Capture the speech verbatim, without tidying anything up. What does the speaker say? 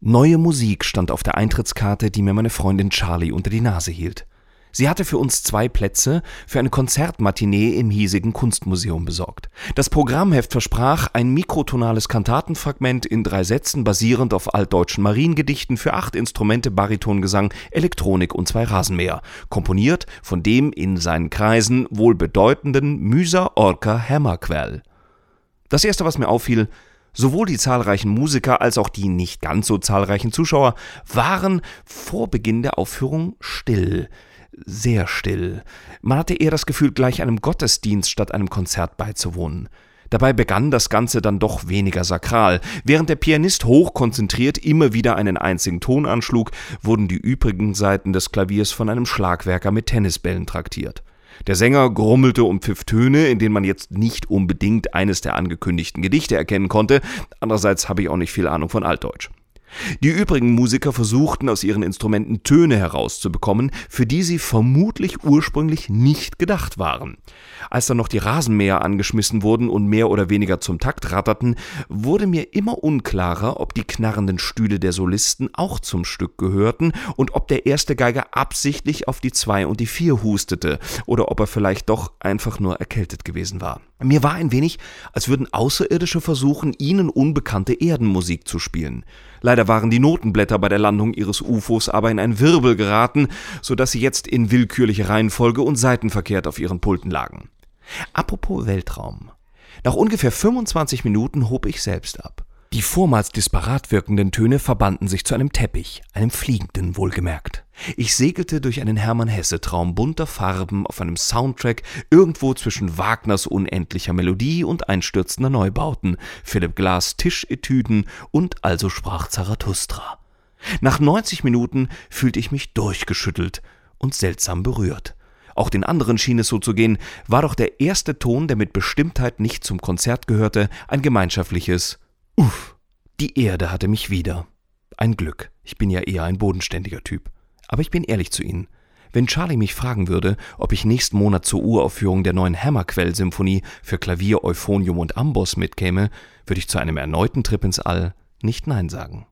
Neue Musik stand auf der Eintrittskarte, die mir meine Freundin Charlie unter die Nase hielt. Sie hatte für uns zwei Plätze für eine Konzertmatinee im hiesigen Kunstmuseum besorgt. Das Programmheft versprach ein mikrotonales Kantatenfragment in drei Sätzen basierend auf altdeutschen Mariengedichten für acht Instrumente, Baritongesang, Elektronik und zwei Rasenmäher, komponiert von dem in seinen Kreisen wohlbedeutenden Müser Orca Hämmerquell. Das erste, was mir auffiel: Sowohl die zahlreichen Musiker als auch die nicht ganz so zahlreichen Zuschauer waren vor Beginn der Aufführung still. Sehr still. Man hatte eher das Gefühl, gleich einem Gottesdienst statt einem Konzert beizuwohnen. Dabei begann das Ganze dann doch weniger sakral. Während der Pianist hochkonzentriert immer wieder einen einzigen Ton anschlug, wurden die übrigen Seiten des Klaviers von einem Schlagwerker mit Tennisbällen traktiert. Der Sänger grummelte und pfiff Töne, in denen man jetzt nicht unbedingt eines der angekündigten Gedichte erkennen konnte. Andererseits habe ich auch nicht viel Ahnung von Altdeutsch. Die übrigen Musiker versuchten aus ihren Instrumenten Töne herauszubekommen, für die sie vermutlich ursprünglich nicht gedacht waren. Als dann noch die Rasenmäher angeschmissen wurden und mehr oder weniger zum Takt ratterten, wurde mir immer unklarer, ob die knarrenden Stühle der Solisten auch zum Stück gehörten und ob der erste Geiger absichtlich auf die zwei und die vier hustete oder ob er vielleicht doch einfach nur erkältet gewesen war. Mir war ein wenig, als würden Außerirdische versuchen, ihnen unbekannte Erdenmusik zu spielen. Leider waren die Notenblätter bei der Landung ihres U F Os aber in einen Wirbel geraten, sodass sie jetzt in willkürlicher Reihenfolge und seitenverkehrt auf ihren Pulten lagen. Apropos Weltraum. Nach ungefähr fünfundzwanzig Minuten hob ich selbst ab. Die vormals disparat wirkenden Töne verbanden sich zu einem Teppich, einem fliegenden wohlgemerkt. Ich segelte durch einen Hermann-Hesse-Traum bunter Farben auf einem Soundtrack irgendwo zwischen Wagners unendlicher Melodie und einstürzender Neubauten, Philipp Glass Tischetüden und Also sprach Zarathustra. Nach neunzig Minuten fühlte ich mich durchgeschüttelt und seltsam berührt. Auch den anderen schien es so zu gehen, war doch der erste Ton, der mit Bestimmtheit nicht zum Konzert gehörte, ein gemeinschaftliches Uff. Die Erde hatte mich wieder. Ein Glück, ich bin ja eher ein bodenständiger Typ. Aber ich bin ehrlich zu Ihnen. Wenn Charlie mich fragen würde, ob ich nächsten Monat zur Uraufführung der neuen Hämmerquell-Symphonie für Klavier, Euphonium und Amboss mitkäme, würde ich zu einem erneuten Trip ins All nicht Nein sagen.